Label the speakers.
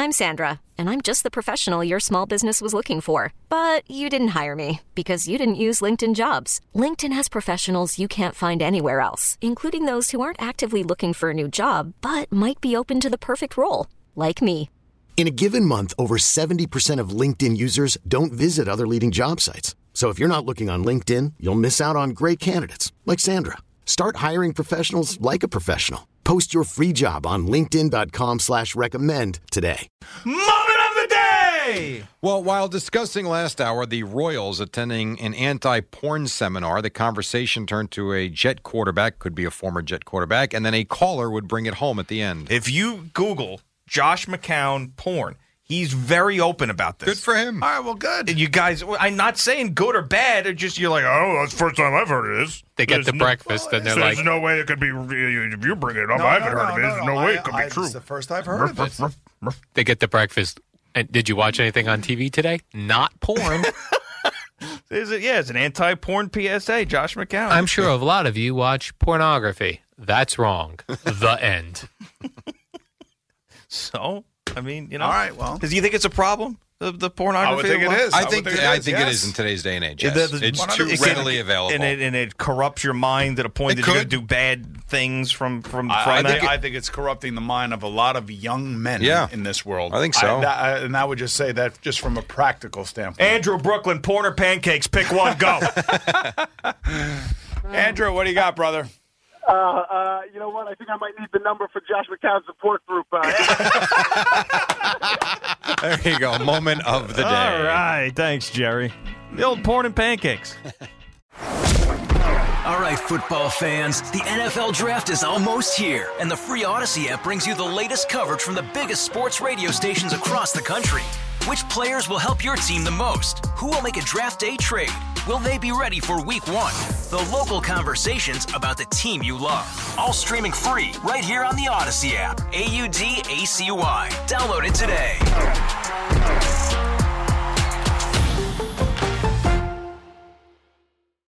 Speaker 1: I'm Sandra, and I'm just the professional your small business was looking for. But you didn't hire me because you didn't use LinkedIn Jobs. LinkedIn has professionals you can't find anywhere else, including those who aren't actively looking for a new job, but might be open to the perfect role, like me.
Speaker 2: In a given month, over 70% of LinkedIn users don't visit other leading job sites. So if you're not looking on LinkedIn, you'll miss out on great candidates like Sandra. Start hiring professionals like a professional. Post your free job on linkedin.com/recommend today.
Speaker 3: Moment of the day!
Speaker 4: Well, while discussing last hour the Royals attending an anti-porn seminar, the conversation turned to a Jet quarterback, could be a former Jet quarterback, and then a caller would bring it home at the end.
Speaker 3: If you Google Josh McCown porn, he's very open about this.
Speaker 4: Good for him.
Speaker 5: All right, well, good.
Speaker 3: You guys, I'm not saying good or bad. It's just you're like, oh, that's the first time I've heard of this.
Speaker 6: They get the breakfast, and they're like,
Speaker 3: there's no way it could be, if you bring it up, I haven't heard of it. There's no way it could be true.
Speaker 5: It's the first I've heard of it.
Speaker 6: they get the breakfast. And did you watch anything on TV today? Not porn.
Speaker 3: It's an anti-porn PSA, Josh McCown.
Speaker 6: I'm sure a lot of you watch pornography. That's wrong. The end.
Speaker 3: So, I mean,
Speaker 5: All right, well.
Speaker 3: Do you think it's a problem, the pornography?
Speaker 5: I would think it is.
Speaker 4: I think it is in today's day and age. Yes. It's too
Speaker 5: 100%.
Speaker 4: readily available.
Speaker 3: And it corrupts your mind to the point that you're going to do bad things from
Speaker 5: I think it's corrupting the mind of a lot of young men in this world.
Speaker 4: I think so.
Speaker 5: And I would just say that just from a practical standpoint.
Speaker 3: Andrew Brooklyn, porn or pancakes, pick one, go.
Speaker 5: Andrew, what do you got, brother?
Speaker 7: You know what? I think I might need the number for Josh McCown's support group.
Speaker 4: There you go. Moment of the day.
Speaker 3: All right. Thanks, Jerry. The old porn and pancakes.
Speaker 8: All right, football fans, the NFL Draft is almost here, and the free Odyssey app brings you the latest coverage from the biggest sports radio stations across the country. Which players will help your team the most? Who will make a draft day trade? Will they be ready for week one? The local conversations about the team you love. All streaming free right here on the Odyssey app. AUDACY. Download it today.